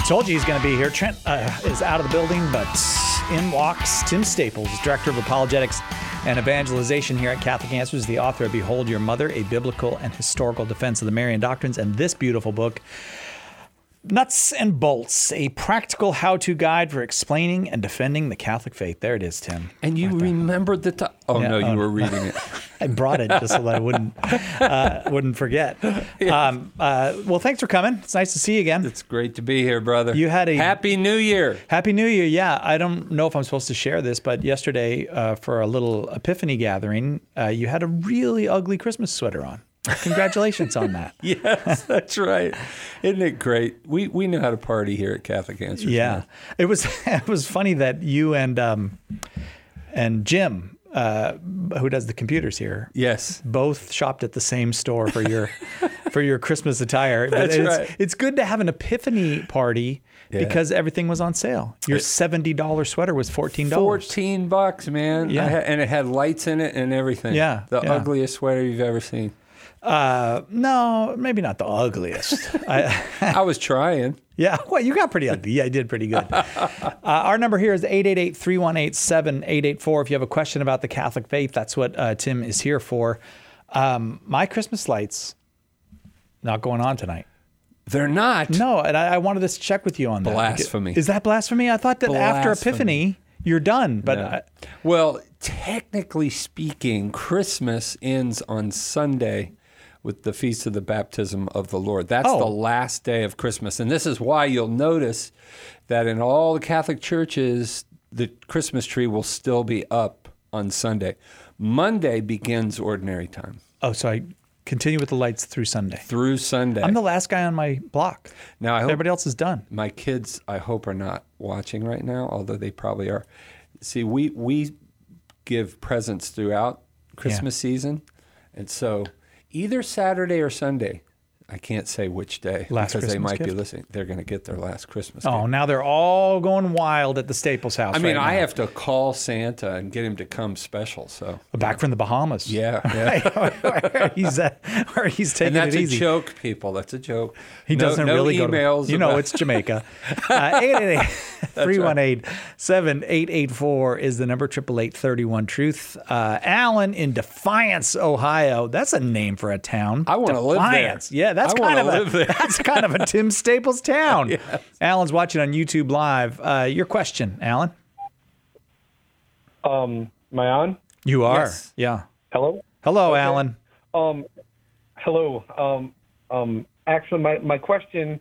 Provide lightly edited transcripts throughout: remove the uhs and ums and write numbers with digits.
Told you he's going to be here. Trent is out of the building, but in walks Tim Staples, Director of Apologetics and Evangelization here at Catholic Answers, the author of Behold Your Mother, A Biblical and Historical Defense of the Marian Doctrines, and this beautiful book, Nuts and Bolts, a practical how-to guide for explaining and defending the Catholic faith. There it is, Tim. And you remembered the time. Oh, yeah, no, you were reading it. I brought it just so that I wouldn't forget. Well, thanks for coming. It's nice to see you again. It's great to be here, brother. You had a Happy New Year. Happy New Year. Yeah, I don't know if I'm supposed to share this, but yesterday for a little Epiphany gathering, you had a really ugly Christmas sweater on. Congratulations on that. Yes, that's right. Isn't it great? We know how to party here at Catholic Answers. Yeah, man. It was funny that you and Jim, who does the computers here, yes, both shopped at the same store for your Christmas attire. That's right. It's good to have an Epiphany party because everything was on sale. Your $70 sweater was $14. $14, man. Yeah, and it had lights in it and everything. Yeah, the ugliest sweater you've ever seen. No, maybe not the ugliest. I was trying. Yeah, well, you got pretty ugly. Yeah, you did pretty good. Our number here is 888-318-7884. If you have a question about the Catholic faith, that's what Tim is here for. My Christmas lights not going on tonight. They're not? No, and I wanted to check with you on that. Blasphemy. Is that blasphemy? I thought that after Epiphany, you're done. But no. Well, technically speaking, Christmas ends on Sunday with the Feast of the Baptism of the Lord. That's the last day of Christmas. And this is why you'll notice that in all the Catholic churches, the Christmas tree will still be up on Sunday. Monday begins ordinary time. Oh, so I continue with the lights through Sunday. Through Sunday. I'm the last guy on my block. Now, I hope everybody else is done. My kids, I hope, are not watching right now, although they probably are. See, we give presents throughout Christmas season, and so either Saturday or Sunday, I can't say which day because they might be listening. They're going to get their last Christmas gift. Oh, now they're all going wild at the Staples house. I mean, I have to call Santa and get him to come special. So back from the Bahamas. Yeah. he's taking and that's it easy. A joke, people. That's a joke. He doesn't really go to emails. It's Jamaica. 888-318-7884 is the number. 888-31-TRUTH. Alan in Defiance, Ohio. That's a name for a town. I want to live there. Yeah, that's kind of a Tim Staples town. Yes. Alan's watching on YouTube Live. Your question, Alan? Am I on? You are. Yes. Yeah. Hello? Hello, okay. Alan. Hello. Actually, my question,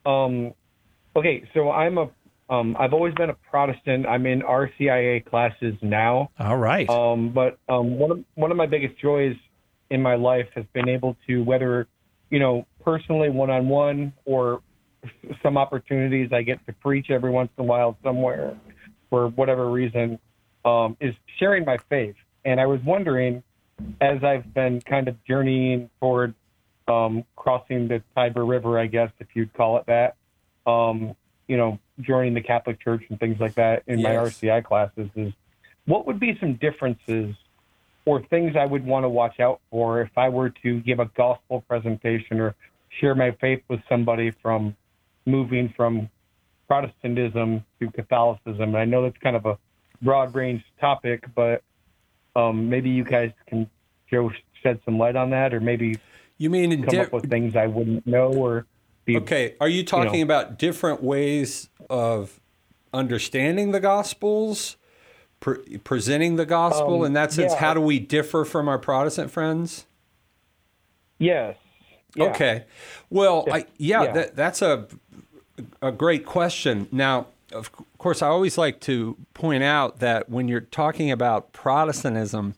okay, so I've always been a Protestant. I'm in RCIA classes now. All right. But one of my biggest joys in my life has been able to, whether, personally one-on-one or some opportunities I get to preach every once in a while somewhere for whatever reason, is sharing my faith. And I was wondering, as I've been kind of journeying toward crossing the Tiber River, I guess, if you'd call it that, joining the Catholic Church and things like that in my RCI classes, is what would be some differences or things I would want to watch out for if I were to give a gospel presentation or share my faith with somebody from moving from Protestantism to Catholicism? And I know that's kind of a broad range topic, but maybe you guys can shed some light on that, or maybe come up with things I wouldn't know or be. Okay, are you talking about different ways of understanding the Gospels, presenting the Gospel? In that sense, how do we differ from our Protestant friends? Yes. Yeah. Okay. Well, that's a great question. Now, of course, I always like to point out that when you're talking about Protestantism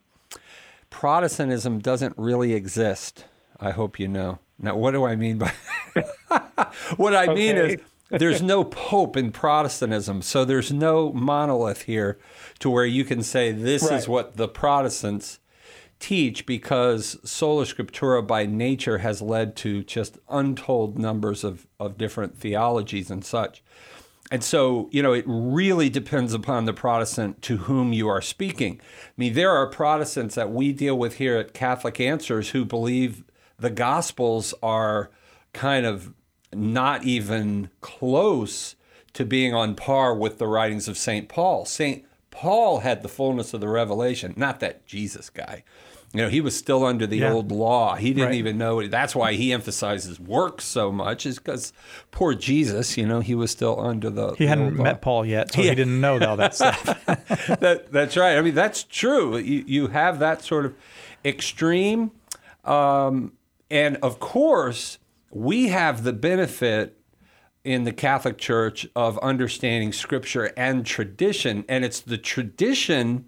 doesn't really exist. I hope you know. Now, what do I mean by what I mean is there's no pope in Protestantism, so there's no monolith here to where you can say this is what the Protestants teach, because sola scriptura by nature has led to just untold numbers of different theologies and such. And so, it really depends upon the Protestant to whom you are speaking. I mean, there are Protestants that we deal with here at Catholic Answers who believe the Gospels are kind of not even close to being on par with the writings of St. Paul. St. Paul had the fullness of the revelation, not that Jesus guy. He was still under the old law. He didn't even know it. That's why he emphasizes works so much, is because poor Jesus, he was still under the He hadn't met Paul yet, so he didn't know all that stuff. That's right. I mean, that's true. You have that sort of extreme. And of course, we have the benefit in the Catholic Church of understanding Scripture and tradition. And it's the tradition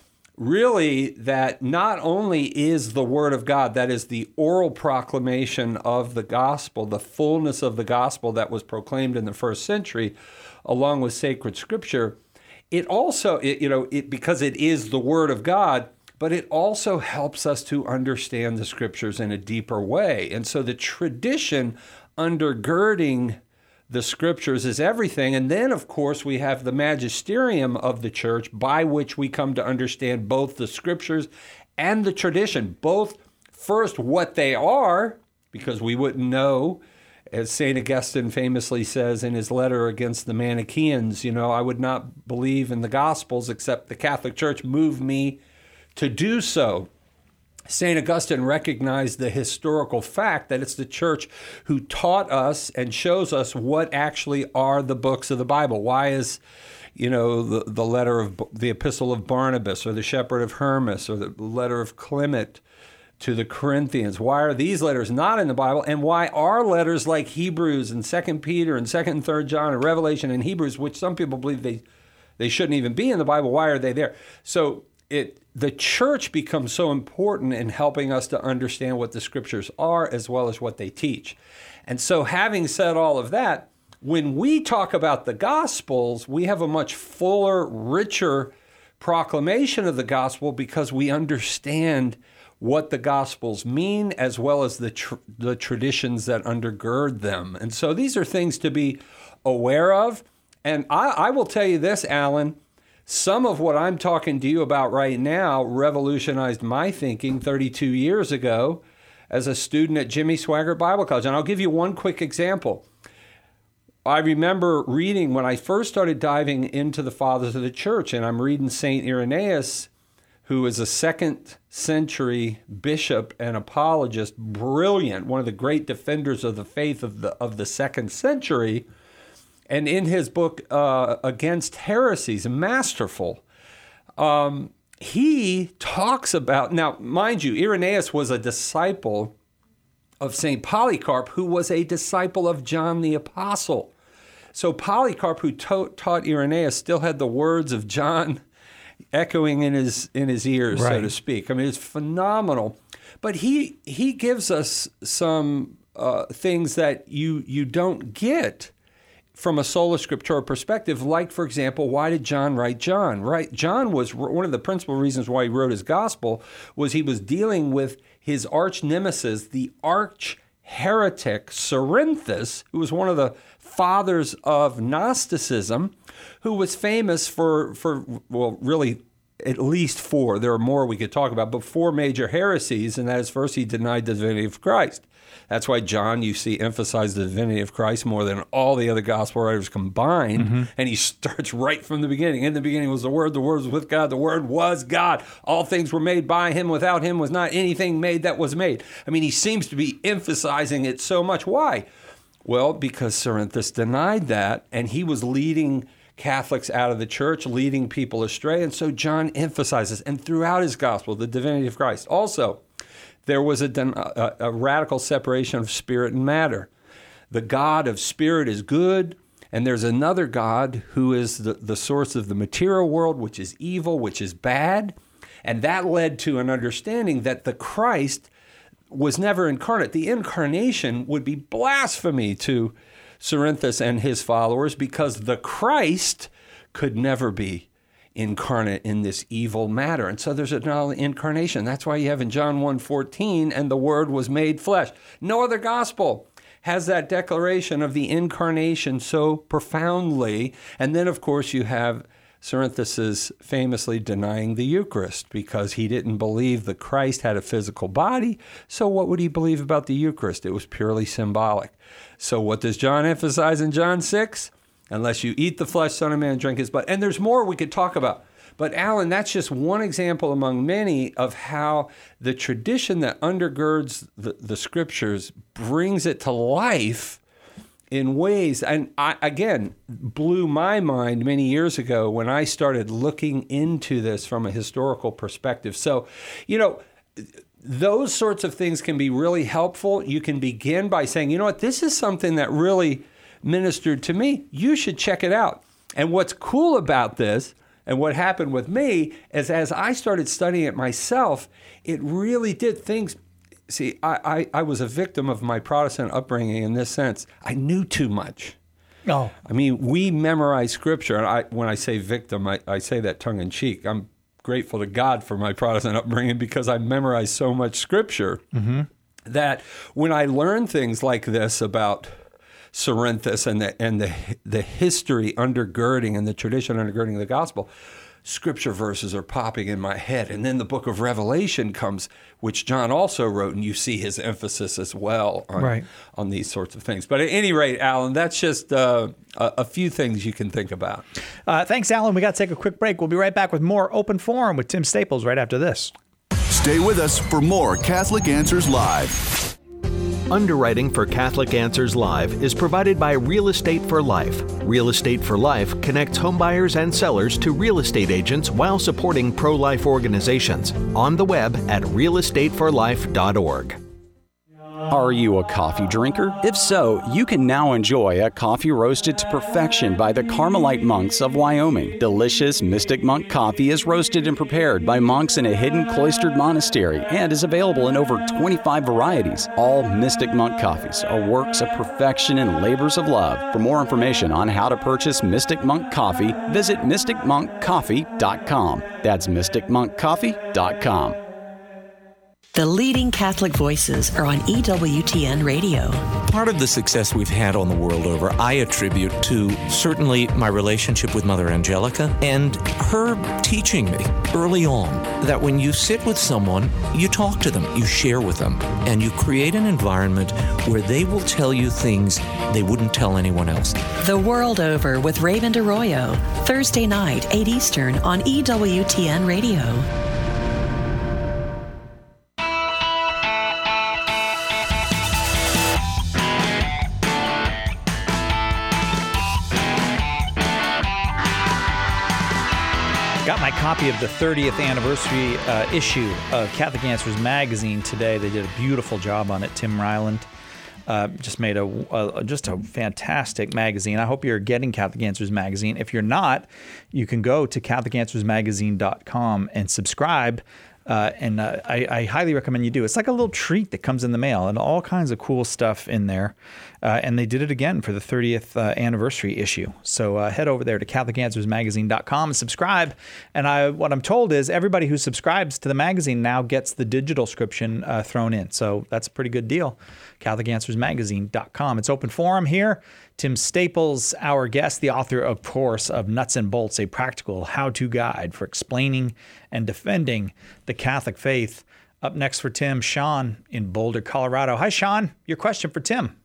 really that not only is the Word of God, that is the oral proclamation of the gospel, the fullness of the gospel that was proclaimed in the first century, along with sacred Scripture, it also, because it is the Word of God, but it also helps us to understand the Scriptures in a deeper way. And so the tradition undergirding the Scriptures is everything. And then, of course, we have the magisterium of the Church, by which we come to understand both the Scriptures and the tradition, both first what they are, because we wouldn't know, as St. Augustine famously says in his letter against the Manichaeans, I would not believe in the Gospels except the Catholic Church moved me to do so. St. Augustine recognized the historical fact that it's the Church who taught us and shows us what actually are the books of the Bible. Why is, the letter of the Epistle of Barnabas or the Shepherd of Hermas or the letter of Clement to the Corinthians? Why are these letters not in the Bible? And why are letters like Hebrews and 2 Peter and 2nd and 3rd John and Revelation and Hebrews, which some people believe they shouldn't even be in the Bible, why are they there? So the Church becomes so important in helping us to understand what the Scriptures are as well as what they teach. And so having said all of that, when we talk about the Gospels, we have a much fuller, richer proclamation of the Gospel because we understand what the Gospels mean as well as the traditions that undergird them. And so these are things to be aware of. And I will tell you this, Alan, some of what I'm talking to you about right now revolutionized my thinking 32 years ago as a student at Jimmy Swaggart Bible College. And I'll give you one quick example. I remember reading when I first started diving into the Fathers of the Church, and I'm reading St. Irenaeus, who is a 2nd century bishop and apologist, brilliant, one of the great defenders of the faith of the 2nd century. And in his book, Against Heresies, masterful, he talks about, now, mind you, Irenaeus was a disciple of St. Polycarp, who was a disciple of John the Apostle. So Polycarp, who taught Irenaeus, still had the words of John echoing in his ears, right, so to speak. I mean, it's phenomenal. But he gives us some things that you don't get from a sola scriptura perspective, like, for example, why did John write John? Right? John was one of the principal reasons why he wrote his gospel was he was dealing with his arch nemesis, the arch heretic Cerinthus, who was one of the fathers of Gnosticism, who was famous for really at least 4. There are more we could talk about, but 4 major heresies, and that is first, he denied the divinity of Christ. That's why John, you see, emphasized the divinity of Christ more than all the other gospel writers combined. Mm-hmm. And he starts right from the beginning. In the beginning was the Word was with God, the Word was God. All things were made by him. Without him was not anything made that was made. I mean, he seems to be emphasizing it so much. Why? Well, because Cerinthus denied that, and he was leading Catholics out of the church, leading people astray. And so John emphasizes, and throughout his gospel, the divinity of Christ. Also, there was a radical separation of spirit and matter. The God of spirit is good, and there's another God who is the source of the material world, which is evil, which is bad. And that led to an understanding that the Christ was never incarnate. The incarnation would be blasphemy to Cerinthus and his followers because the Christ could never be incarnate in this evil matter. And so there's an incarnation. That's why you have in John 1:14, and the Word was made flesh. No other gospel has that declaration of the incarnation so profoundly. And then, of course, you have Cerinthus is famously denying the Eucharist because he didn't believe that Christ had a physical body. So what would he believe about the Eucharist? It was purely symbolic. So what does John emphasize in John 6? Unless you eat the flesh, Son of Man, drink his blood. And there's more we could talk about. But Alan, that's just one example among many of how the tradition that undergirds the scriptures brings it to life in ways, and again, blew my mind many years ago when I started looking into this from a historical perspective. So, those sorts of things can be really helpful. You can begin by saying, you know what, this is something that really ministered to me. You should check it out. And what's cool about this, and what happened with me, is as I started studying it myself, it really did things. See, I was a victim of my Protestant upbringing in this sense. I knew too much. Oh. I mean, we memorize Scripture. And when I say victim, I say that tongue in cheek. I'm grateful to God for my Protestant upbringing because I memorized so much Scripture that when I learned things like this about Cerinthus and the history undergirding and the tradition undergirding the gospel, Scripture verses are popping in my head. And then the book of Revelation comes, which John also wrote, and you see his emphasis as well on these sorts of things. But at any rate, Alan, that's just a few things you can think about. Thanks, Alan. We got to take a quick break. We'll be right back with more Open Forum with Tim Staples right after this. Stay with us for more Catholic Answers Live. Underwriting for Catholic Answers Live is provided by Real Estate for Life. Real Estate for Life connects homebuyers and sellers to real estate agents while supporting pro-life organizations. On the web at realestateforlife.org. Are you a coffee drinker? If so, you can now enjoy a coffee roasted to perfection by the Carmelite monks of Wyoming. Delicious Mystic Monk coffee is roasted and prepared by monks in a hidden cloistered monastery and is available in over 25 varieties. All Mystic Monk coffees are works of perfection and labors of love. For more information on how to purchase Mystic Monk coffee, visit mysticmonkcoffee.com. That's mysticmonkcoffee.com. The leading Catholic voices are on EWTN Radio. Part of the success we've had on the world over, I attribute to certainly my relationship with Mother Angelica and her teaching me early on that when you sit with someone, you talk to them, you share with them, and you create an environment where they will tell you things they wouldn't tell anyone else. The World Over with Raymond Arroyo, Thursday night, 8 Eastern on EWTN Radio. Got my copy of the 30th anniversary issue of Catholic Answers magazine today. They did a beautiful job on it. Tim Ryland just made just a fantastic magazine. I hope you're getting Catholic Answers magazine. If you're not, you can go to CatholicAnswersMagazine.com and subscribe. I highly recommend you do. It's like a little treat that comes in the mail and all kinds of cool stuff in there. And they did it again for the 30th anniversary issue. So head over there to CatholicAnswersMagazine.com and subscribe. And what I'm told is everybody who subscribes to the magazine now gets the digital subscription thrown in. So that's a pretty good deal. CatholicAnswersMagazine.com. It's open forum here. Tim Staples, our guest, the author, of course, of Nuts and Bolts, a practical how-to guide for explaining and defending the Catholic faith. Up next for Tim, Sean in Boulder, Colorado. Hi, Sean. Your question for Tim.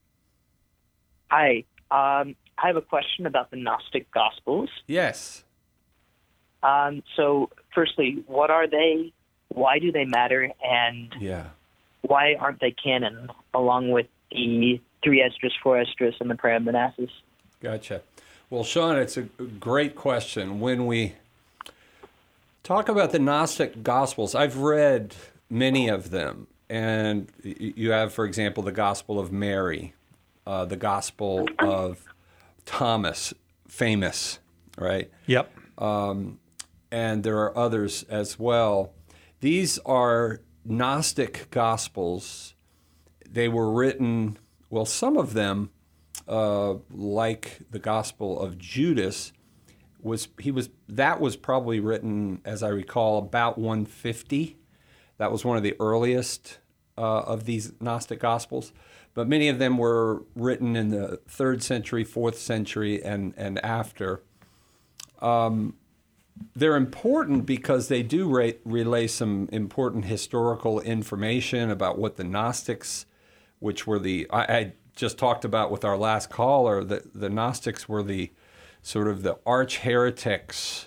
Hi. I have a question about the Gnostic Gospels. Yes. So, firstly, what are they? Why do they matter? And why aren't they canon, along with the 3 Esdras, 4 Esdras, and the Prayer of Manassas? Gotcha. Well, Sean, it's a great question. When we talk about the Gnostic Gospels, I've read many of them. And you have, for example, the Gospel of Mary, the Gospel of Thomas, famous, right? Yep. And there are others as well. These are Gnostic Gospels. They were written, well, some of them, like the Gospel of Judas, that was probably written, as I recall, about 150. That was one of the earliest of these Gnostic Gospels. But many of them were written in the 3rd century, 4th century, and after. They're important because they do relay some important historical information about what the Gnostics, which were I just talked about with our last caller, the Gnostics were the sort of the arch heretics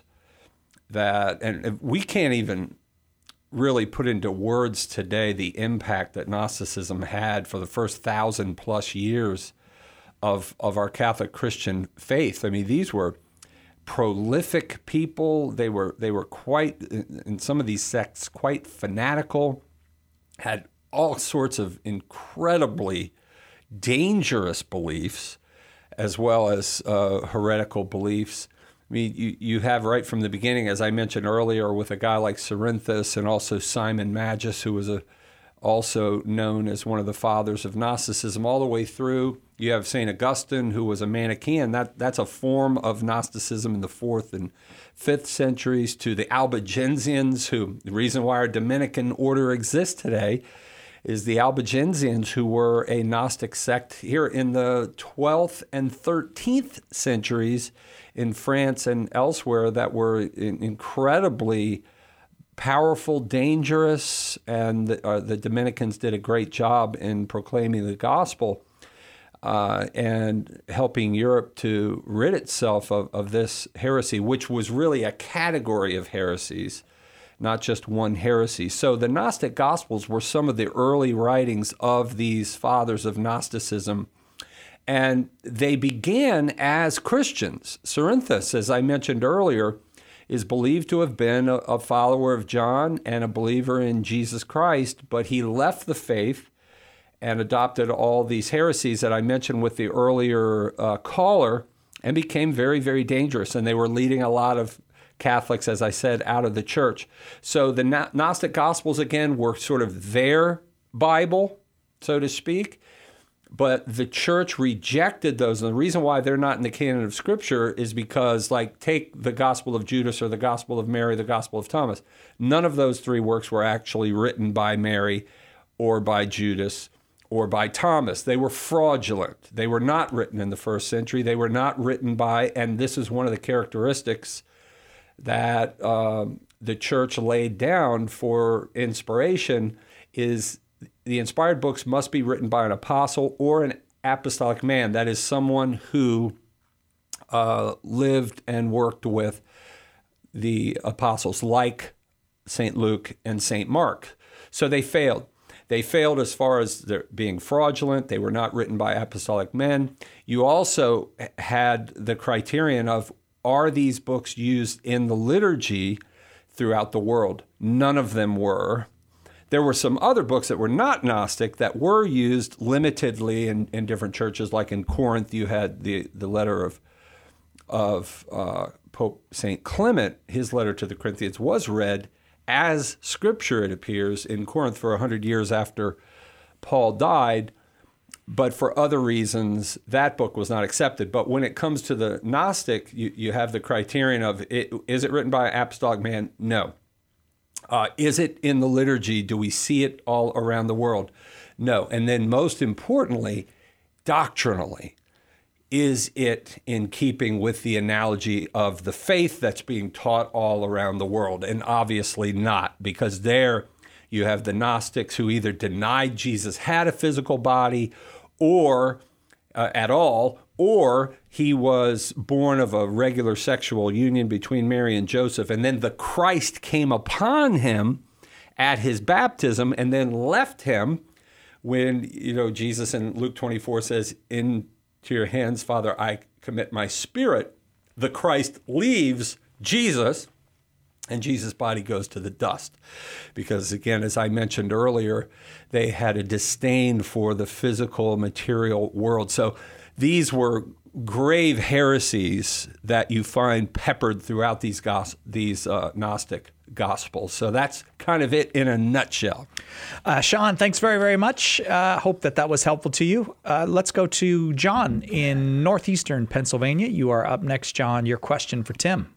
and we can't even really put into words today the impact that Gnosticism had for the first 1,000+ years of our Catholic Christian faith. I mean, these were prolific people. They were quite, in some of these sects, quite fanatical, had all sorts of incredibly dangerous beliefs, as well as heretical beliefs. I mean, you have right from the beginning, as I mentioned earlier, with a guy like Cerinthus and also Simon Magus, who was also known as one of the fathers of Gnosticism, all the way through. You have St. Augustine, who was a Manichaean. That's a form of Gnosticism in the 4th and 5th centuries, to the Albigensians, who, the reason why our Dominican order exists today is the Albigensians, who were a Gnostic sect here in the 12th and 13th centuries in France and elsewhere that were incredibly powerful, dangerous, and the Dominicans did a great job in proclaiming the gospel and helping Europe to rid itself of this heresy, which was really a category of heresies, not just one heresy. So the Gnostic Gospels were some of the early writings of these fathers of Gnosticism, and they began as Christians. Cerinthus, as I mentioned earlier, is believed to have been a follower of John and a believer in Jesus Christ, but he left the faith and adopted all these heresies that I mentioned with the earlier caller and became very, very dangerous. And they were leading a lot of Catholics, as I said, out of the church. So the Gnostic Gospels, again, were sort of their Bible, so to speak. But the church rejected those. And the reason why they're not in the canon of Scripture is because, like, take the Gospel of Judas or the Gospel of Mary, the Gospel of Thomas. None of those three works were actually written by Mary or by Judas or by Thomas. They were fraudulent. They were not written in the first century. They were not written by, and this is one of the characteristics that the church laid down for inspiration, is the inspired books must be written by an apostle or an apostolic man. That is someone who lived and worked with the apostles, like St. Luke and St. Mark. So they failed. They failed as far as their being fraudulent. They were not written by apostolic men. You also had the criterion of, are these books used in the liturgy throughout the world? None of them were. There were some other books that were not Gnostic that were used limitedly in different churches. Like in Corinth, you had the letter of Pope St. Clement. His letter to the Corinthians was read as Scripture, it appears, in Corinth for 100 years after Paul died. But for other reasons, that book was not accepted. But when it comes to the Gnostic, you have the criterion of, is it written by an apostolic man? No. Is it in the liturgy? Do we see it all around the world? No. And then most importantly, doctrinally, is it in keeping with the analogy of the faith that's being taught all around the world? And obviously not, because there you have the Gnostics who either denied Jesus had a physical body or at all, or he was born of a regular sexual union between Mary and Joseph, and then the Christ came upon him at his baptism and then left him when, Jesus in Luke 24 says, into your hands, Father, I commit my spirit. The Christ leaves Jesus, and Jesus' body goes to the dust. Because, again, as I mentioned earlier, they had a disdain for the physical, material world. So these were grave heresies that you find peppered throughout these Gnostic Gospels. So that's kind of it in a nutshell. Sean, thanks very, very much. Hope that was helpful to you. Let's go to John in northeastern Pennsylvania. You are up next, John. Your question for Tim.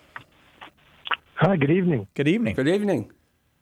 Hi, good evening. Good evening. Good evening.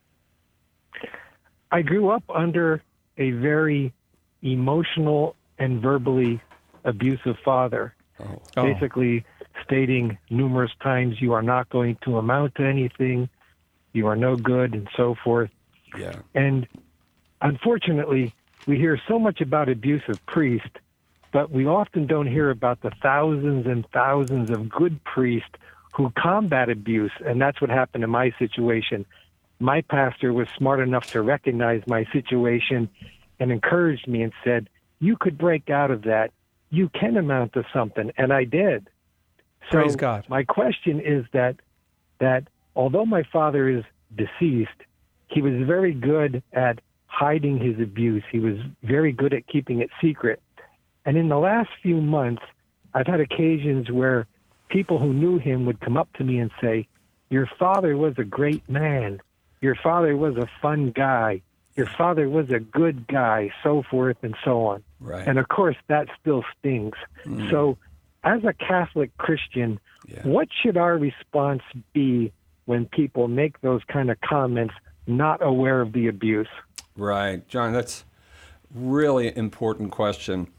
I grew up under a very emotional and verbally abusive father. Basically stating numerous times, you are not going to amount to anything, you are no good, and so forth. Yeah. And unfortunately, we hear so much about abuse of priests, but we often don't hear about the thousands and thousands of good priests who combat abuse, and that's what happened in my situation. My pastor was smart enough to recognize my situation and encouraged me and said, you could break out of that. You can amount to something, and I did. So Praise God. My question is that although my father is deceased, he was very good at hiding his abuse. He was very good at keeping it secret. And in the last few months, I've had occasions where people who knew him would come up to me and say, your father was a great man. Your father was a fun guy. Your father was a good guy, so forth and so on. Right. And of course, that still stings. So as a Catholic Christian, what should our response be when people make those kind of comments, not aware of the abuse? Right. John, that's really important question.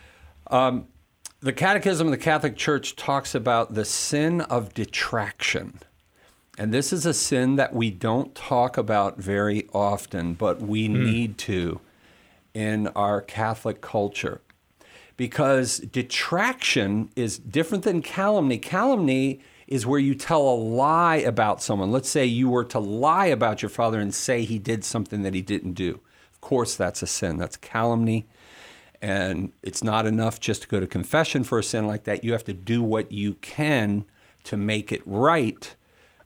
The Catechism of the Catholic Church talks about the sin of detraction. And this is a sin that we don't talk about very often, but we need to in our Catholic culture. Because detraction is different than calumny. Calumny is where you tell a lie about someone. Let's say you were to lie about your father and say he did something that he didn't do. Of course, that's a sin. That's calumny. And it's not enough just to go to confession for a sin like that. You have to do what you can to make it right,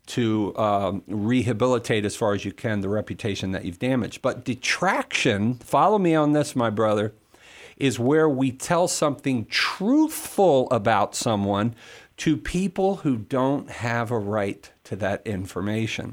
to rehabilitate as far as you can the reputation that you've damaged. But detraction, follow me on this, my brother, is where we tell something truthful about someone to people who don't have a right to that information.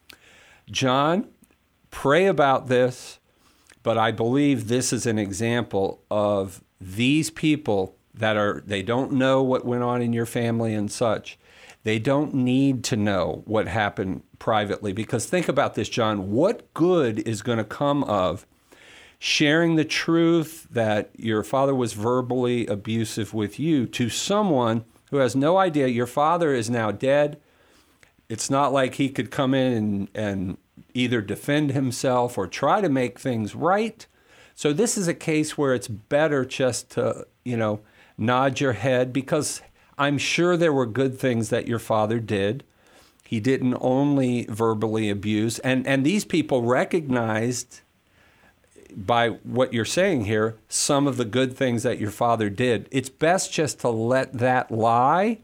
John, pray about this, but I believe this is an example of these people that they don't know what went on in your family and such. They don't need to know what happened privately, because think about this, John. What good is going to come of sharing the truth that your father was verbally abusive with you to someone who has no idea? Your father is now dead. It's not like he could come in and either defend himself or try to make things right. So this is a case where it's better just to, nod your head, because I'm sure there were good things that your father did. He didn't only verbally abuse. And these people recognized, by what you're saying here, some of the good things that your father did. It's best just to let that lie,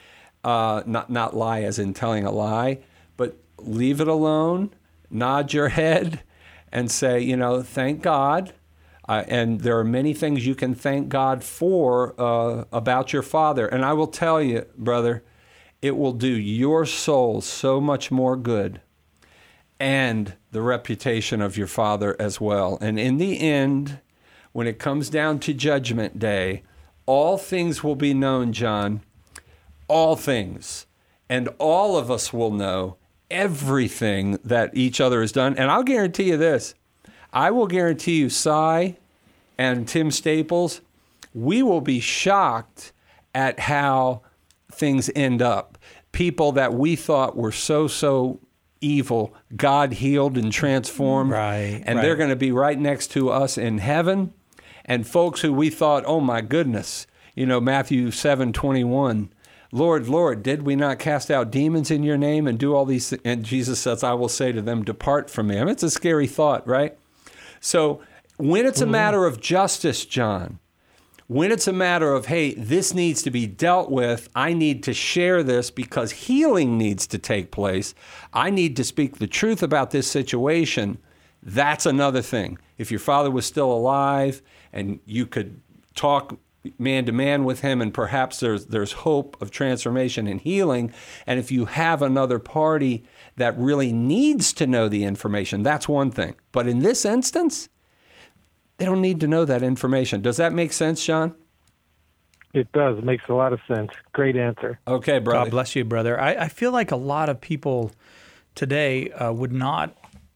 not lie as in telling a lie, but leave it alone, nod your head, and say, thank God. And there are many things you can thank God for about your father. And I will tell you, brother, it will do your soul so much more good, and the reputation of your father as well. And in the end, when it comes down to Judgment Day, all things will be known, John. All things. And all of us will know everything that each other has done. And I'll guarantee you this. I will guarantee you, Cy and Tim Staples, we will be shocked at how things end up. People that we thought were so evil, God healed and transformed. Right. And they're going to be right next to us in heaven. And folks who we thought, oh my goodness, Matthew 7:21, Lord, did we not cast out demons in your name and do all these things? And Jesus says, I will say to them, depart from me. I mean, it's a scary thought, right? So when it's a matter of justice, John, when it's a matter of, hey, this needs to be dealt with, I need to share this because healing needs to take place, I need to speak the truth about this situation, that's another thing. If your father was still alive and you could talk man to man with him, and perhaps there's hope of transformation and healing, and if you have another party that really needs to know the information, that's one thing. But in this instance, they don't need to know that information. Does that make sense, John? It does. It makes a lot of sense. Great answer. Okay, brother. God bless you, brother. I feel like a lot of people today would not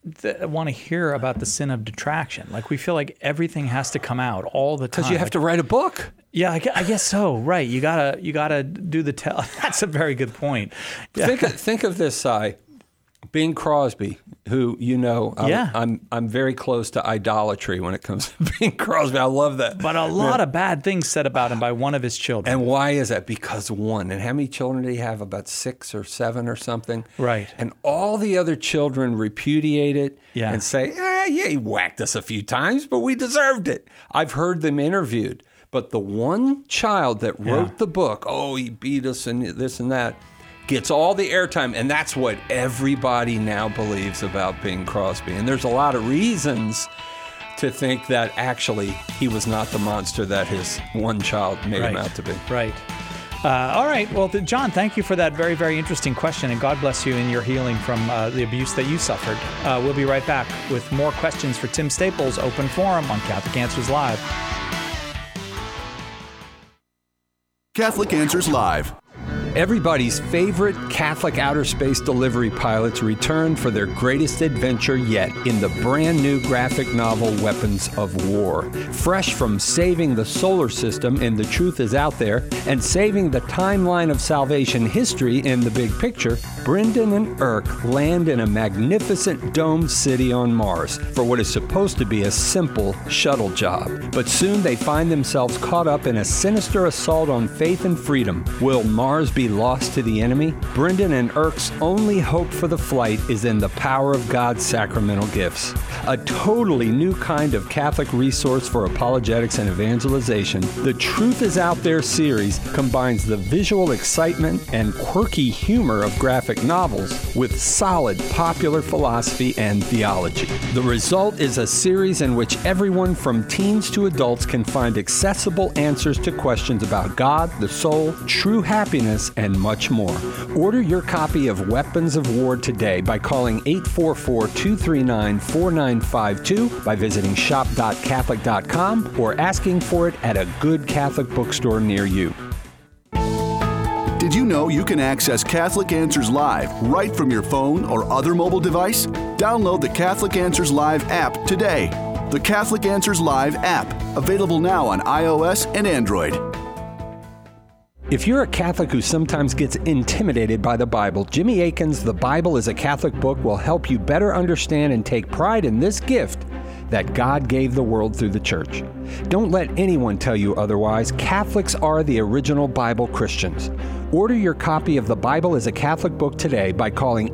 want to hear about the sin of detraction. Like we feel like everything has to come out all the time. Because you have to write a book. Yeah, I guess so. Right. You gotta do the tell. That's a very good point. Yeah. Think of this, Bing Crosby, who I'm very close to idolatry when it comes to Bing Crosby. I love that. But a lot of bad things said about him by one of his children. And why is that? Because one. And how many children did he have? About 6 or 7 or something. Right. And all the other children repudiate it and say, he whacked us a few times, but we deserved it. I've heard them interviewed. But the one child that wrote the book, he beat us and this and that, gets all the airtime, and that's what everybody now believes about Bing Crosby. And there's a lot of reasons to think that actually he was not the monster that his one child made him out to be. Right. All right. Well, John, thank you for that very, very interesting question, and God bless you in your healing from the abuse that you suffered. We'll be right back with more questions for Tim Staples, Open Forum on Catholic Answers Live. Catholic Answers Live. Everybody's favorite Catholic outer space delivery pilots return for their greatest adventure yet in the brand new graphic novel Weapons of War. Fresh from saving the solar system in The Truth Is Out There and saving the timeline of salvation history in The Big Picture, Brendan and Irk land in a magnificent domed city on Mars for what is supposed to be a simple shuttle job. But soon they find themselves caught up in a sinister assault on faith and freedom. Will Mars be lost to the enemy? Brendan and Irk's only hope for the flight is in the power of God's sacramental gifts. A totally new kind of Catholic resource for apologetics and evangelization, The Truth Is Out There series combines the visual excitement and quirky humor of graphic novels with solid popular philosophy and theology. The result is a series in which everyone from teens to adults can find accessible answers to questions about God, the soul, true happiness, and much more. Order your copy of Weapons of War today by calling 844-239-4952, by visiting shop.catholic.com, or asking for it at a good Catholic bookstore near you. Did you know you can access Catholic Answers Live right from your phone or other mobile device? Download the Catholic Answers Live app today. The Catholic Answers Live app, available now on iOS and Android. If you're a Catholic who sometimes gets intimidated by the Bible, Jimmy Akin's The Bible is a Catholic Book will help you better understand and take pride in this gift that God gave the world through the Church. Don't let anyone tell you otherwise. Catholics are the original Bible Christians. Order your copy of The Bible as a Catholic Book today by calling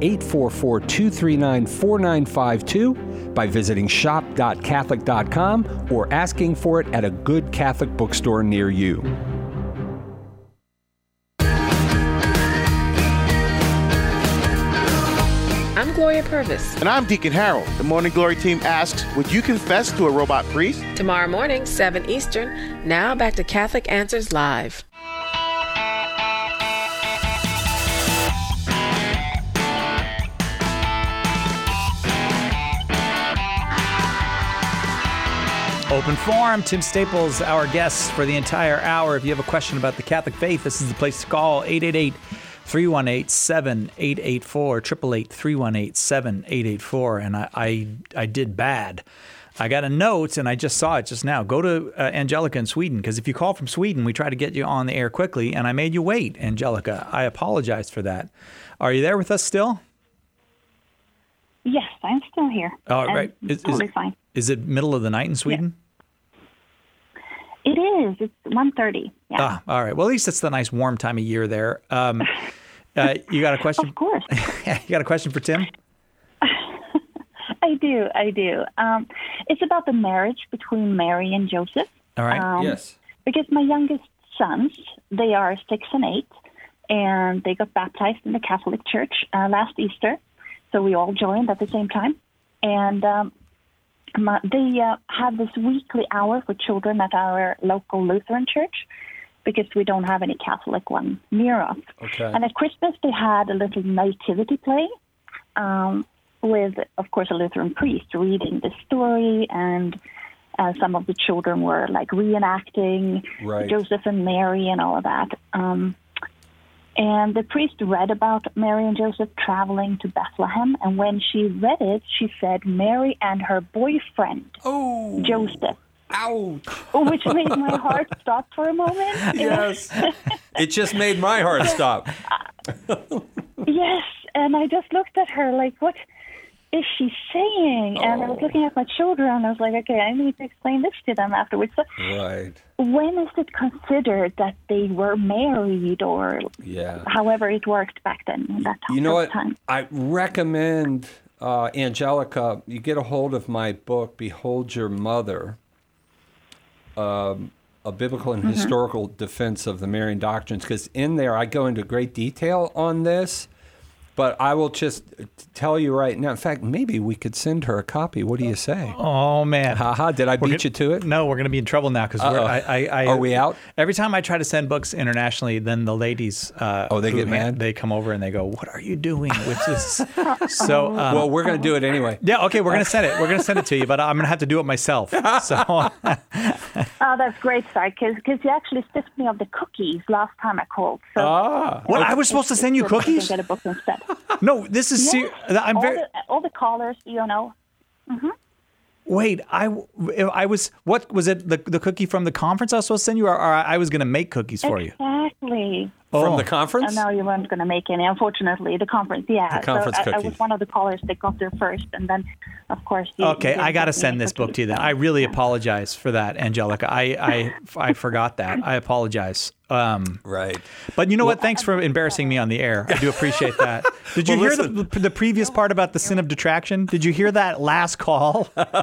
844-239-4952, by visiting shop.catholic.com, or asking for it at a good Catholic bookstore near you. I'm Gloria Purvis. And I'm Deacon Harold. The Morning Glory team asks, would you confess to a robot priest? Tomorrow morning, 7 Eastern. Now back to Catholic Answers Live. Open Forum. Tim Staples, our guest for the entire hour. If you have a question about the Catholic faith, this is the place to call. 888-318-7884, 888-318-7884. And I did bad. I got a note, and I just saw it just now. Go to Angelica in Sweden, because if you call from Sweden, we try to get you on the air quickly, and I made you wait, Angelica. I apologize for that. Are you there with us still? Yes, I'm still here. Oh, right. Totally fine. Is it middle of the night in Sweden? Yeah. It is. It's 1:30. Yeah. Ah, all right. Well, at least it's the nice warm time of year there. You got a question? Of course. You got a question for Tim? I do. It's about the marriage between Mary and Joseph. All right. Yes. Because my youngest sons, they are 6 and 8, and they got baptized in the Catholic Church last Easter. So we all joined at the same time. And they have this weekly hour for children at our local Lutheran church, because we don't have any Catholic one near us. Okay. And at Christmas, they had a little nativity play with, of course, a Lutheran priest reading the story, and some of the children were like reenacting Joseph and Mary and all of that. And the priest read about Mary and Joseph traveling to Bethlehem. And when she read it, she said Mary and her boyfriend, Joseph. Ouch. Which made my heart stop for a moment. Yes. It just made my heart stop. Yes. And I just looked at her like, what is she saying? And I was looking at my children, and I was like, okay, I need to explain this to them afterwards. So right. When is it considered that they were married, or however it worked back then in that time? You know what? I recommend, Angelica, you get a hold of my book, Behold Your Mother, a biblical and historical defense of the Marian doctrines, because in there I go into great detail on this. But I will just tell you right now. In fact, maybe we could send her a copy. What do you say? Oh, man. Did I beat you to it? No, we're going to be in trouble now because are we out? Every time I try to send books internationally, then the ladies they get mad? They come over and they go, what are you doing with this? So, well, we're going to do it anyway. Yeah, okay, we're going to send it. We're going to send it to you, but I'm going to have to do it myself. So. Oh, that's great, Si, because you actually stiffed me of the cookies last time I called. So what? I was supposed to send you cookies? I can get a book instead. No, this is I'm all the callers, Mm-hmm. Wait, I was. What was it? The cookie from the conference I was supposed to send you, or I was going to make cookies for you? Exactly. From the conference? No, you weren't going to make any, unfortunately. The conference, yeah. The conference so I cookies. was one of the callers that got there first, and then, of course. Okay, I got to send this book to you then. I really apologize for that, Angelica. I forgot that. I apologize. Right. But you know what? Thanks for embarrassing me on the air. I do appreciate that. Did you hear the previous part about the sin of detraction? Did you hear that last call?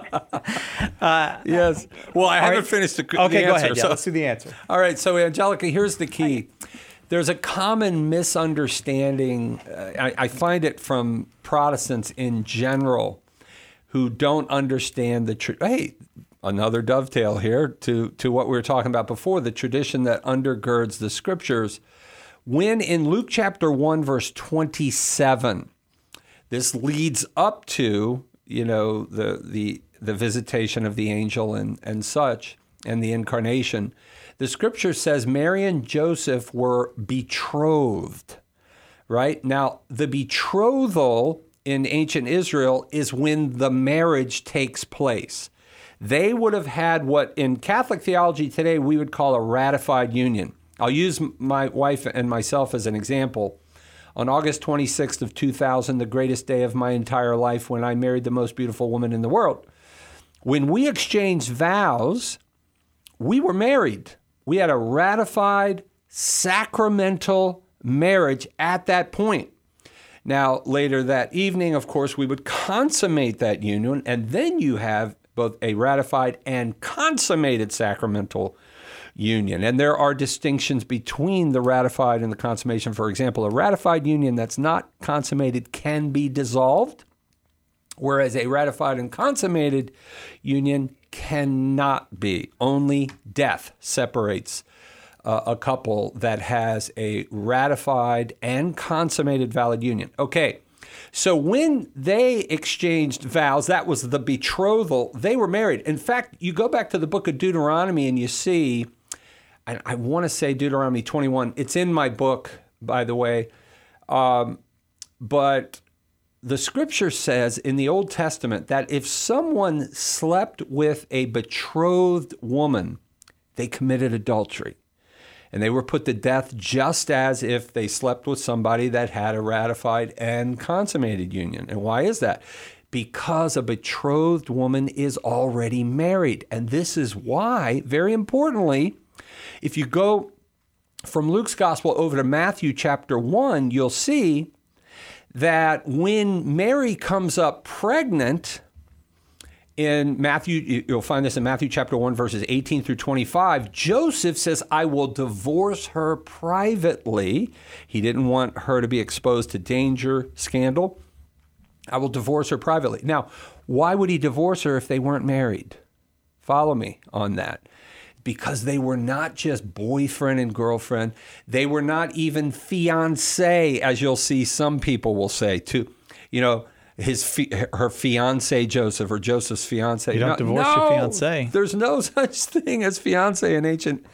Yes. Well, I haven't finished the answer. Okay, go ahead. Yeah, let's do the answer. All right. So, Angelica, here's the key. There's a common misunderstanding. I find it from Protestants in general who don't understand the truth. Hey, another dovetail here to what we were talking about before, the tradition that undergirds the scriptures. When in Luke chapter 1, verse 27, this leads up to, the visitation of the angel and such, and the incarnation. The scripture says Mary and Joseph were betrothed, right? Now, the betrothal in ancient Israel is when the marriage takes place. They would have had what in Catholic theology today we would call a ratified union. I'll use my wife and myself as an example. On August 26th of 2000, the greatest day of my entire life, when I married the most beautiful woman in the world, when we exchanged vows, we were married. We had a ratified sacramental marriage at that point. Now, later that evening, of course, we would consummate that union, and then you have both a ratified and consummated sacramental union. And there are distinctions between the ratified and the consummation. For example, a ratified union that's not consummated can be dissolved, whereas a ratified and consummated union cannot be. Only death separates a couple that has a ratified and consummated valid union. Okay, so when they exchanged vows, that was the betrothal, they were married. In fact, you go back to the book of Deuteronomy and you see, and I want to say Deuteronomy 21, it's in my book, by the way, but the scripture says in the Old Testament that if someone slept with a betrothed woman, they committed adultery. And they were put to death just as if they slept with somebody that had a ratified and consummated union. And why is that? Because a betrothed woman is already married. And this is why, very importantly, if you go from Luke's gospel over to Matthew chapter 1, you'll see that when Mary comes up pregnant, in Matthew, you'll find this in Matthew chapter 1, verses 18 through 25, Joseph says, I will divorce her privately. He didn't want her to be exposed to danger, scandal. I will divorce her privately. Now, why would he divorce her if they weren't married? Follow me on that. Because they were not just boyfriend and girlfriend. They were not even fiancé, as you'll see some people will say too. Her fiancé Joseph, or Joseph's fiancé. You don't divorce your fiancé. There's no such thing as fiancé in ancient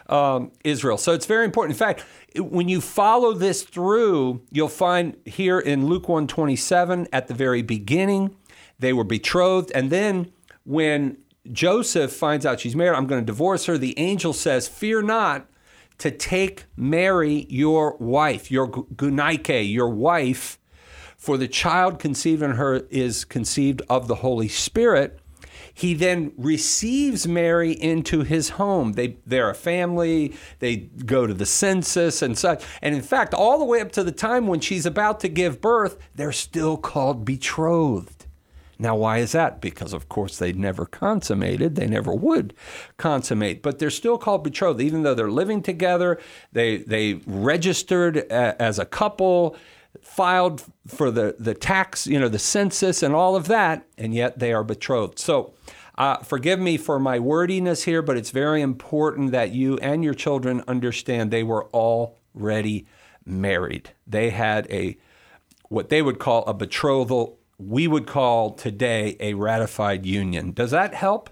Israel. So it's very important. In fact, when you follow this through, you'll find here in Luke 1:27, at the very beginning, they were betrothed. And then when Joseph finds out she's married, I'm going to divorce her, the angel says, fear not to take Mary, your wife, your Gunaike, your wife, for the child conceived in her is conceived of the Holy Spirit. He then receives Mary into his home. They're a family. They go to the census and such. And in fact, all the way up to the time when she's about to give birth, they're still called betrothed. Now, why is that? Because, of course, they never consummated. They never would consummate. But they're still called betrothed, even though they're living together. They registered as a couple, filed for the tax, the census and all of that, and yet they are betrothed. So forgive me for my wordiness here, but it's very important that you and your children understand they were already married. They had what they would call a betrothal. We would call today a ratified union. Does that help?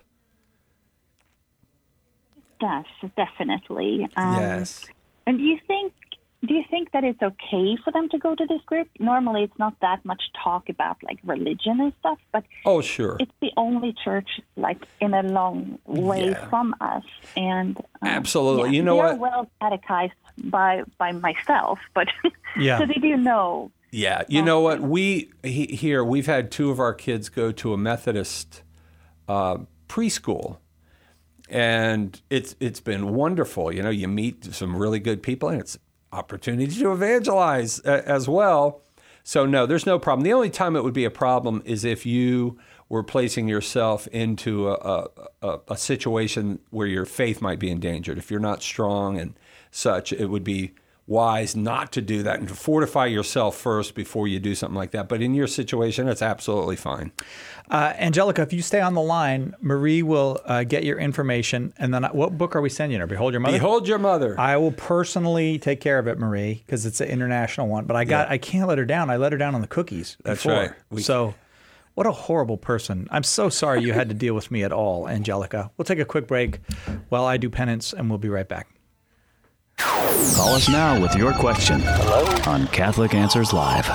Yes, definitely. Yes. And do you think that it's okay for them to go to this group? Normally, it's not that much talk about like religion and stuff, but oh, sure, it's the only church like in a long way from us, and absolutely, yeah, you know what? They're well catechized by myself, but yeah, so they do know. Yeah, you know what? We've had two of our kids go to a Methodist preschool, and it's been wonderful. You meet some really good people, and it's opportunity to evangelize as well. So no, there's no problem. The only time it would be a problem is if you were placing yourself into a situation where your faith might be endangered. If you're not strong and such, it would be wise not to do that and to fortify yourself first before you do something like that. But in your situation, it's absolutely fine. Angelica, if you stay on the line, Marie will get your information. And then what book are we sending her? Behold Your Mother? Behold Your Mother. I will personally take care of it, Marie, because it's an international one. But I can't let her down. I let her down on the cookies before. That's right. So what a horrible person. I'm so sorry you had to deal with me at all, Angelica. We'll take a quick break while I do penance, and we'll be right back. Call us now with your question on Catholic Answers Live.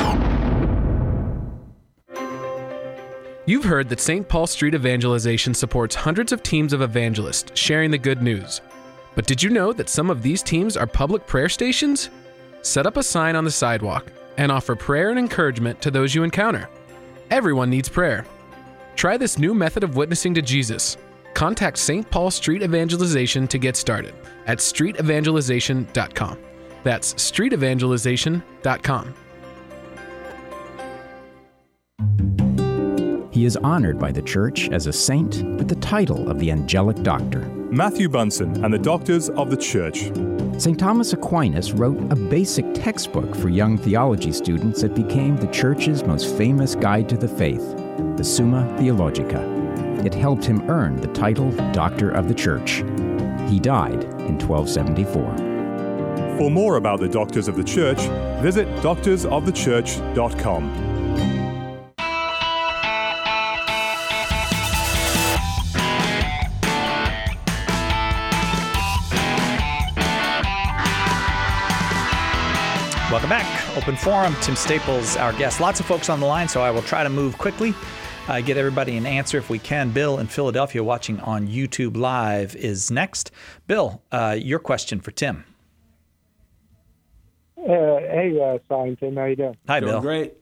You've heard that St. Paul Street Evangelization supports hundreds of teams of evangelists sharing the good news. But did you know that some of these teams are public prayer stations? Set up a sign on the sidewalk and offer prayer and encouragement to those you encounter. Everyone needs prayer. Try this new method of witnessing to Jesus. Contact St. Paul Street Evangelization to get started at streetevangelization.com. That's streetevangelization.com. He is honored by the Church as a saint with the title of the Angelic Doctor. Matthew Bunson and the Doctors of the Church. St. Thomas Aquinas wrote a basic textbook for young theology students that became the Church's most famous guide to the faith, the Summa Theologica. It helped him earn the title Doctor of the Church. He died in 1274. For more about the Doctors of the Church, visit doctorsofthechurch.com. Welcome back. Open Forum. Tim Staples, our guest. Lots of folks on the line, so I will try to move quickly. Get everybody an answer if we can. Bill in Philadelphia watching on YouTube Live is next. Bill, your question for Tim. Hey, Simon, Tim, how you doing? Hi, Bill. Great.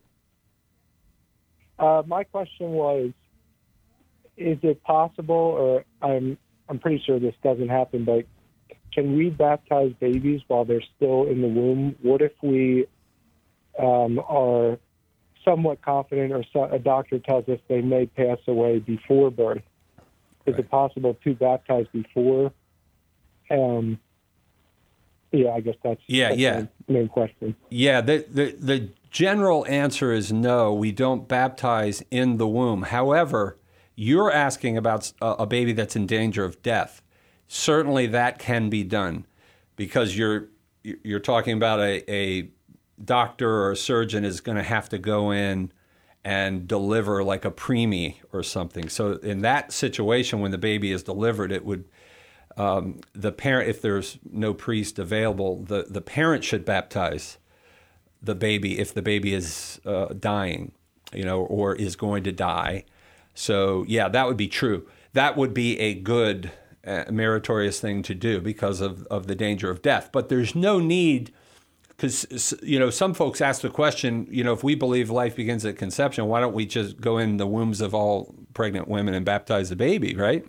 My question was, is it possible, or I'm pretty sure this doesn't happen, but can we baptize babies while they're still in the womb? What if we are somewhat confident, or a doctor tells us they may pass away before birth? Is it possible to baptize before? I guess that's my main question. Yeah, the general answer is no, we don't baptize in the womb. However, you're asking about a baby that's in danger of death. Certainly that can be done, because you're talking about a doctor or a surgeon is going to have to go in and deliver like a preemie or something. So in that situation, when the baby is delivered, it would the parent, if there's no priest available, the parent should baptize the baby if the baby is dying, or is going to die. So yeah, that would be true. That would be a good meritorious thing to do because of the danger of death. But there's no need, because some folks ask the question, if we believe life begins at conception, why don't we just go in the wombs of all pregnant women and baptize the baby, right?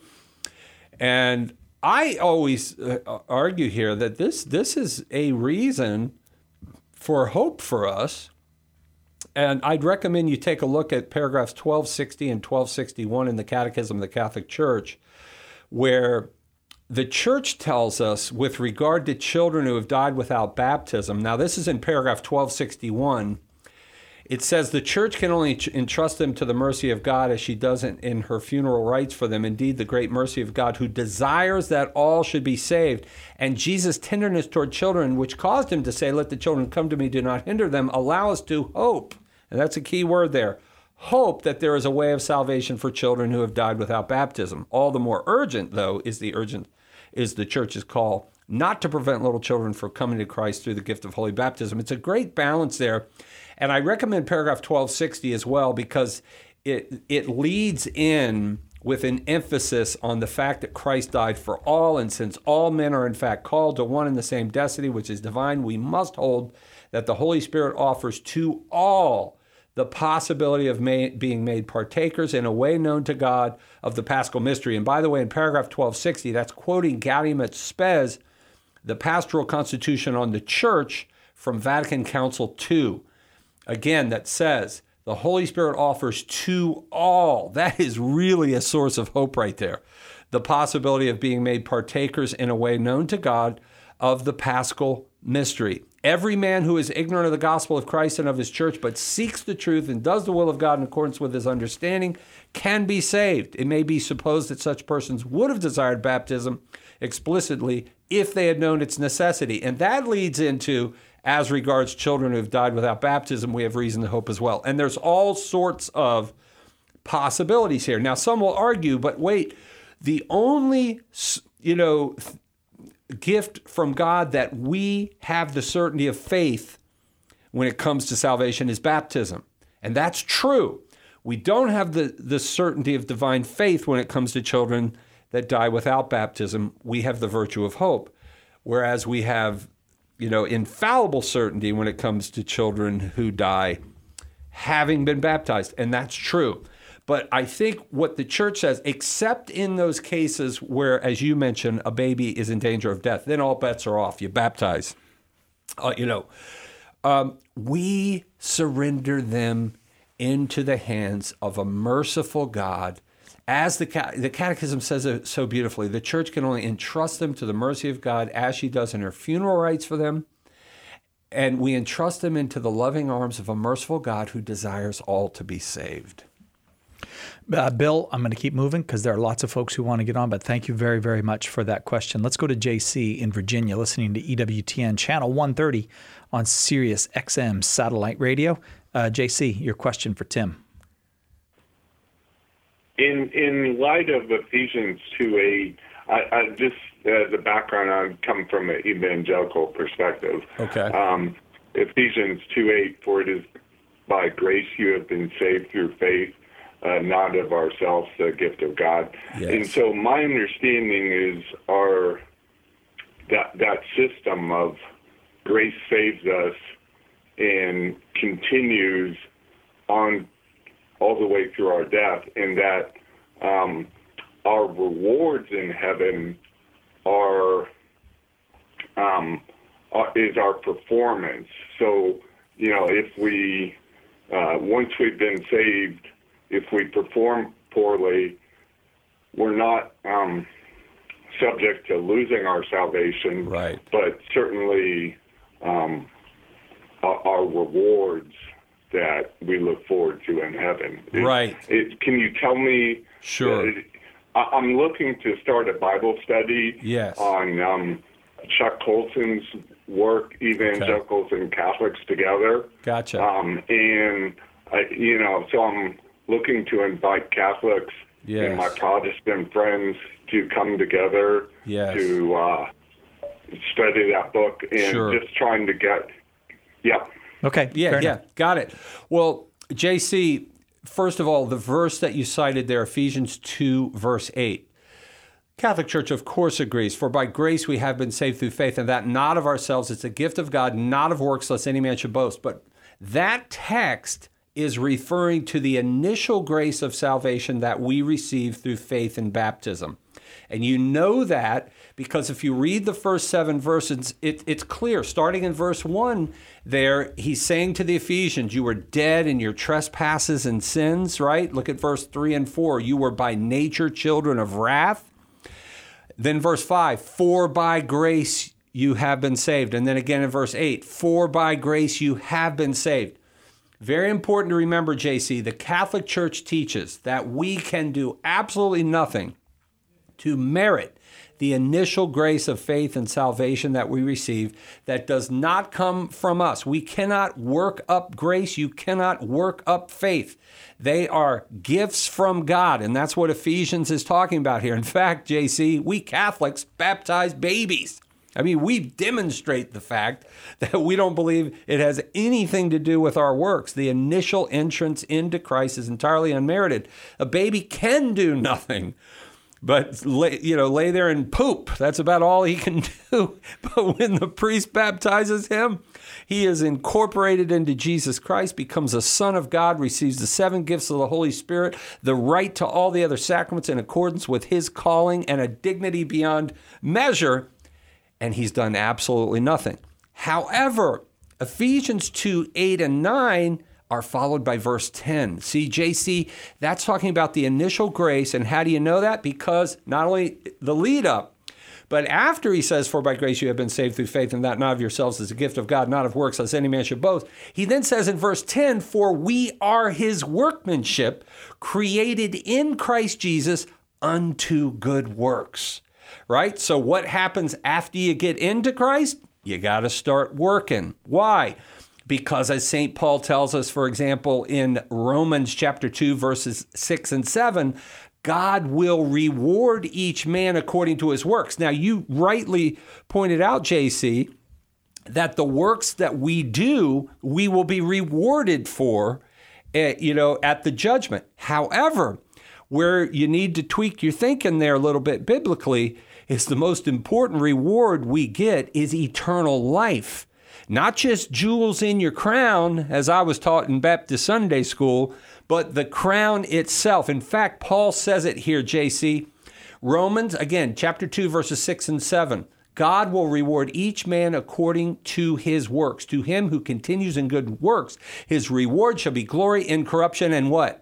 And I always argue here that this is a reason for hope for us. And I'd recommend you take a look at paragraphs 1260 and 1261 in the Catechism of the Catholic Church, where the Church tells us with regard to children who have died without baptism. Now, this is in paragraph 1261. It says the Church can only entrust them to the mercy of God as she does in her funeral rites for them. Indeed, the great mercy of God, who desires that all should be saved, and Jesus' tenderness toward children, which caused him to say, "Let the children come to me, do not hinder them," allow us to hope. And that's a key word there. Hope that there is a way of salvation for children who have died without baptism. All the more urgent, though, is the Church's call not to prevent little children from coming to Christ through the gift of holy baptism. It's a great balance there. And I recommend paragraph 1260 as well, because it leads in with an emphasis on the fact that Christ died for all, and since all men are in fact called to one and the same destiny, which is divine, we must hold that the Holy Spirit offers to all the possibility of being made partakers in a way known to God of the Paschal mystery. And by the way, in paragraph 1260, that's quoting Gaudium et Spes, the pastoral constitution on the Church from Vatican Council II. Again, that says the Holy Spirit offers to all. That is really a source of hope right there. The possibility of being made partakers in a way known to God of the Paschal mystery. Every man who is ignorant of the gospel of Christ and of his church, but seeks the truth and does the will of God in accordance with his understanding, can be saved. It may be supposed that such persons would have desired baptism explicitly if they had known its necessity. And that leads into, as regards children who have died without baptism, we have reason to hope as well. And there's all sorts of possibilities here. Now, some will argue, but wait, the only, gift from God that we have the certainty of faith when it comes to salvation is baptism. And that's true. We don't have the certainty of divine faith when it comes to children that die without baptism. We have the virtue of hope. Whereas we have, infallible certainty when it comes to children who die having been baptized. And that's true. But I think what the Church says, except in those cases where, as you mentioned, a baby is in danger of death, then all bets are off. You baptize. We surrender them into the hands of a merciful God. As the Catechism says it so beautifully, the Church can only entrust them to the mercy of God as she does in her funeral rites for them. And we entrust them into the loving arms of a merciful God who desires all to be saved. Bill, I'm going to keep moving because there are lots of folks who want to get on, but thank you very, very much for that question. Let's go to JC in Virginia, listening to EWTN Channel 130 on Sirius XM satellite radio. JC, your question for Tim. In light of Ephesians 2:8, I just the background, I come from an evangelical perspective. Okay. Ephesians 2:8, for it is by grace you have been saved through faith, not of ourselves, the gift of God. Yes. And so my understanding is that system of grace saves us and continues on all the way through our death, and that our rewards in heaven is our performance. So, if we once we've been saved, if we perform poorly, we're not subject to losing our salvation, right? But certainly our rewards that we look forward to in heaven. Right. Can you tell me? Sure. I'm looking to start a Bible study on Chuck Colson's work, Evangelicals and Catholics Together. Gotcha. And so I'm looking to invite Catholics and my Protestant friends to come together to study that book and just trying to get, Okay. Yeah, got it. Well, JC, first of all, the verse that you cited there, Ephesians 2, verse 8. Catholic Church, of course, agrees. For by grace we have been saved through faith, and that not of ourselves. It's a gift of God, not of works, lest any man should boast. But that text is referring to the initial grace of salvation that we receive through faith in baptism. And you know that because if you read the first 7 verses, it's clear. Starting in verse 1 there, he's saying to the Ephesians, you were dead in your trespasses and sins, right? Look at verse 3 and 4. You were by nature children of wrath. Then verse 5, for by grace you have been saved. And then again in verse 8, for by grace you have been saved. Very important to remember, JC, the Catholic Church teaches that we can do absolutely nothing to merit the initial grace of faith and salvation that we receive. That does not come from us. We cannot work up grace. You cannot work up faith. They are gifts from God, and that's what Ephesians is talking about here. In fact, JC, we Catholics baptize babies. I mean, we demonstrate the fact that we don't believe it has anything to do with our works. The initial entrance into Christ is entirely unmerited. A baby can do nothing but lay there and poop. That's about all he can do. But when the priest baptizes him, he is incorporated into Jesus Christ, becomes a son of God, receives the 7 gifts of the Holy Spirit, the right to all the other sacraments in accordance with his calling, and a dignity beyond measure, and he's done absolutely nothing. However, Ephesians 2, 8 and 9 are followed by verse 10. See, JC, that's talking about the initial grace. And how do you know that? Because not only the lead up, but after he says, for by grace you have been saved through faith, and that not of yourselves is a gift of God, not of works, lest any man should boast. He then says in verse 10, for we are his workmanship, created in Christ Jesus unto good works. Right? So what happens after you get into Christ? You got to start working. Why? Because as St. Paul tells us, for example, in Romans chapter 2, verses 6 and 7, God will reward each man according to his works. Now, you rightly pointed out, JC, that the works that we do, we will be rewarded for, at the judgment. However, where you need to tweak your thinking there a little bit biblically is the most important reward we get is eternal life. Not just jewels in your crown, as I was taught in Baptist Sunday school, but the crown itself. In fact, Paul says it here, JC. Romans, again, chapter 2, verses 6 and 7. God will reward each man according to his works. To him who continues in good works, his reward shall be glory, incorruption, and what?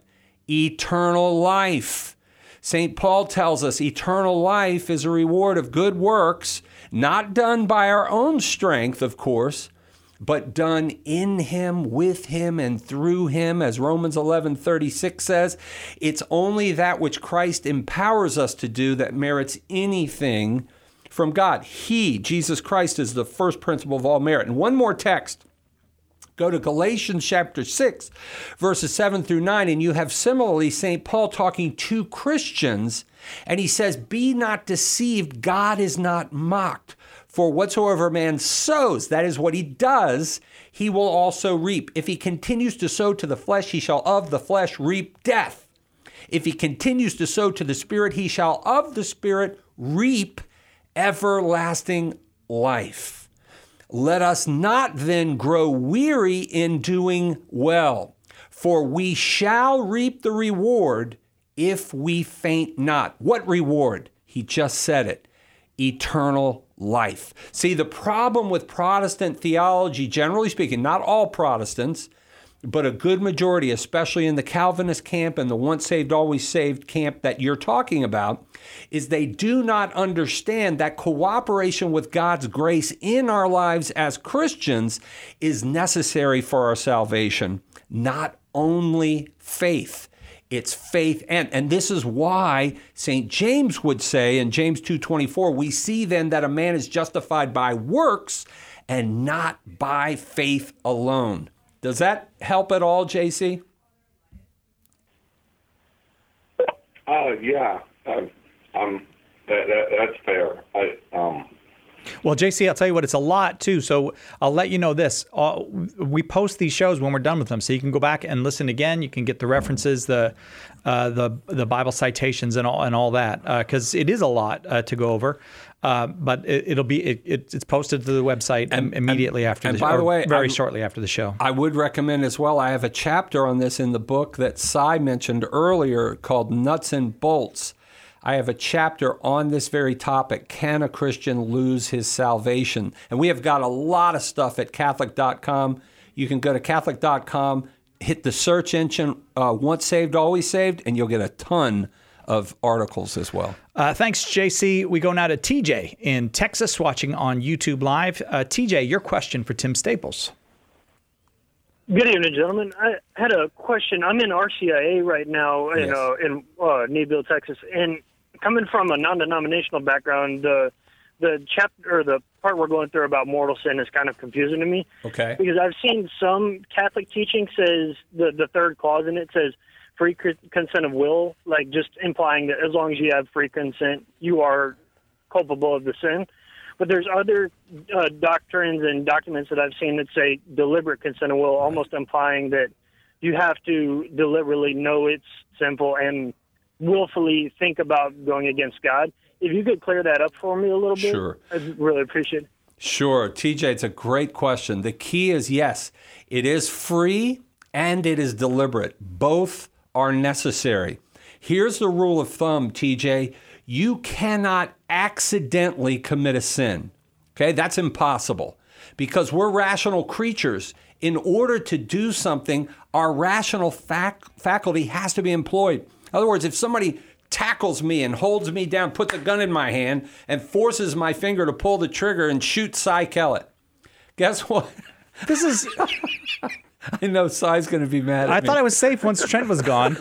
Eternal life. St. Paul tells us eternal life is a reward of good works, not done by our own strength, of course, but done in him, with him, and through him. As Romans 11:36 says, it's only that which Christ empowers us to do that merits anything from God. He, Jesus Christ, is the first principle of all merit. And one more text. Go to Galatians chapter 6, verses 7 through 9, and you have similarly St. Paul talking to Christians, and he says, be not deceived, God is not mocked. For whatsoever man sows, that is what he does, he will also reap. If he continues to sow to the flesh, he shall of the flesh reap death. If he continues to sow to the Spirit, he shall of the Spirit reap everlasting life. Let us not then grow weary in doing well, for we shall reap the reward if we faint not. What reward? He just said it. Eternal life. See, the problem with Protestant theology, generally speaking, not all Protestants, but a good majority, especially in the Calvinist camp and the once saved, always saved camp that you're talking about, is they do not understand that cooperation with God's grace in our lives as Christians is necessary for our salvation, not only faith. It's faith and this is why St. James would say in James 2:24, we see then that a man is justified by works and not by faith alone. Does that help at all, JC? Yeah. That's fair. Well, JC, I'll tell you what, it's a lot too. So I'll let you know this. We post these shows when we're done with them, so you can go back and listen again. You can get the references, the Bible citations, and all that, because it is a lot to go over. But it's posted to the website immediately after the show. And by the way, very shortly after the show. I would recommend as well. I have a chapter on this in the book that Cy mentioned earlier called Nuts and Bolts. I have a chapter on this very topic. Can a Christian lose his salvation? And we have got a lot of stuff at Catholic.com. You can go to Catholic.com, hit the search engine, Once Saved, Always Saved, and you'll get a ton of articles as well. Thanks, JC. We go now to TJ in Texas, watching on YouTube Live. TJ, your question for Tim Staples. Good evening, gentlemen. I had a question. I'm in RCIA right now in Needville, Texas, and coming from a non-denominational background, the chapter or the part we're going through about mortal sin is kind of confusing to me. Okay. Because I've seen some Catholic teaching says the third clause in it says free consent of will, like just implying that as long as you have free consent, you are culpable of the sin. But there's other doctrines and documents that I've seen that say deliberate consent of will, almost implying that you have to deliberately know it's sinful and willfully think about going against God. If you could clear that up for me a little bit, Sure. I'd really appreciate it. Sure. TJ, it's a great question. The key is, yes, it is free and it is deliberate. Both are necessary. Here's the rule of thumb, TJ. You cannot accidentally commit a sin. Okay, that's impossible because we're rational creatures. In order to do something, our rational faculty has to be employed. In other words, if somebody tackles me and holds me down, puts a gun in my hand, and forces my finger to pull the trigger and shoot Cy Kellett, guess what? This is... I know Cy's going to be mad at me. I thought I was safe once Trent was gone.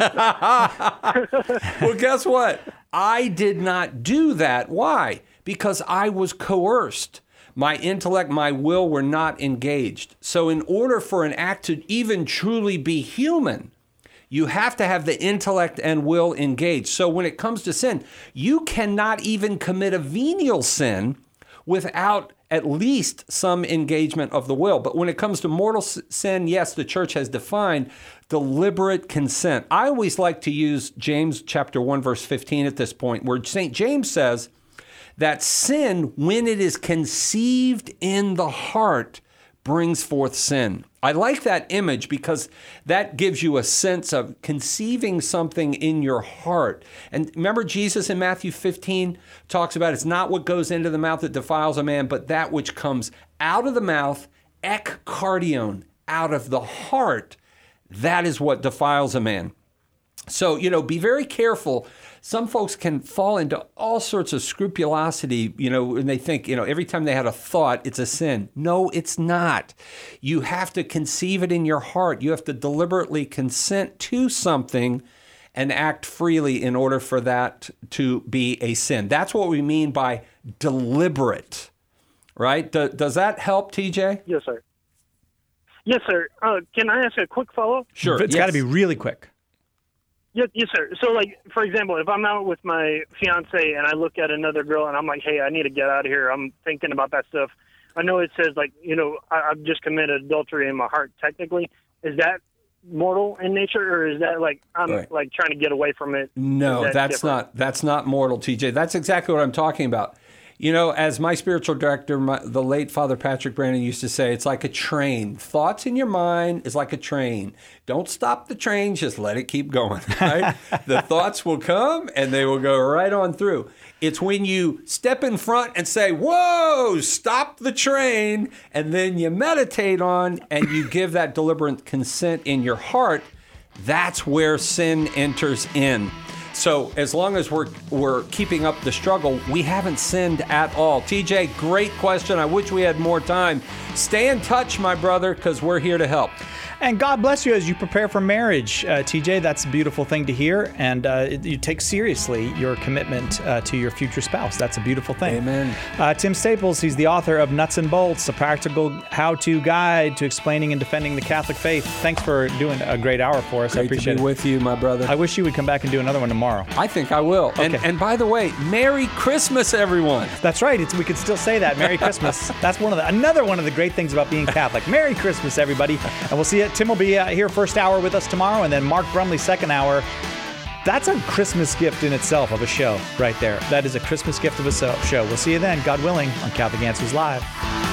Well, guess what? I did not do that. Why? Because I was coerced. My intellect, my will were not engaged. So in order for an act to even truly be human, you have to have the intellect and will engaged. So when it comes to sin, you cannot even commit a venial sin without at least some engagement of the will. But when it comes to mortal sin, yes, the church has defined deliberate consent. I always like to use James chapter 1, verse 15 at this point, where St. James says that sin, when it is conceived in the heart, brings forth sin. I like that image because that gives you a sense of conceiving something in your heart. And remember Jesus in Matthew 15 talks about it's not what goes into the mouth that defiles a man, but that which comes out of the mouth, ek cardion, out of the heart. That is what defiles a man. So, be very careful. Some folks can fall into all sorts of scrupulosity, and they think, every time they had a thought, it's a sin. No, it's not. You have to conceive it in your heart. You have to deliberately consent to something and act freely in order for that to be a sin. That's what we mean by deliberate, right? Does that help, TJ? Yes, sir. Yes, sir. Can I ask a quick follow-up? Sure. It's got to be really quick. Yes, sir. So, for example, if I'm out with my fiance and I look at another girl and I'm like, hey, I need to get out of here. I'm thinking about that stuff. I know it says, I've just committed adultery in my heart, technically. Is that mortal in nature, or is that, I'm, right, trying to get away from it? No, that's not mortal, TJ. That's exactly what I'm talking about. As my spiritual director, the late Father Patrick Brandon used to say, it's like a train. Thoughts in your mind is like a train. Don't stop the train, just let it keep going, right? The thoughts will come and they will go right on through. It's when you step in front and say, whoa, stop the train, and then you meditate on and you give that deliberate consent in your heart, that's where sin enters in. So as long as we're keeping up the struggle, we haven't sinned at all. TJ, great question. I wish we had more time. Stay in touch, my brother, because we're here to help. And God bless you as you prepare for marriage, TJ. That's a beautiful thing to hear. And you take seriously your commitment to your future spouse. That's a beautiful thing. Amen. Tim Staples, he's the author of Nuts and Bolts, a practical how-to guide to explaining and defending the Catholic faith. Thanks for doing a great hour for us. Great I appreciate to be with you, my brother. I wish you would come back and do another one tomorrow. tomorrow. I think I will. Okay. And by the way, Merry Christmas, everyone. That's right. We could still say that. Merry Christmas. That's another one of the great things about being Catholic. Merry Christmas, everybody. And we'll see you. Tim will be here first hour with us tomorrow, and then Mark Brumley second hour. That's a Christmas gift in itself of a show right there. That is a Christmas gift of a show. We'll see you then, God willing, on Catholic Answers Live.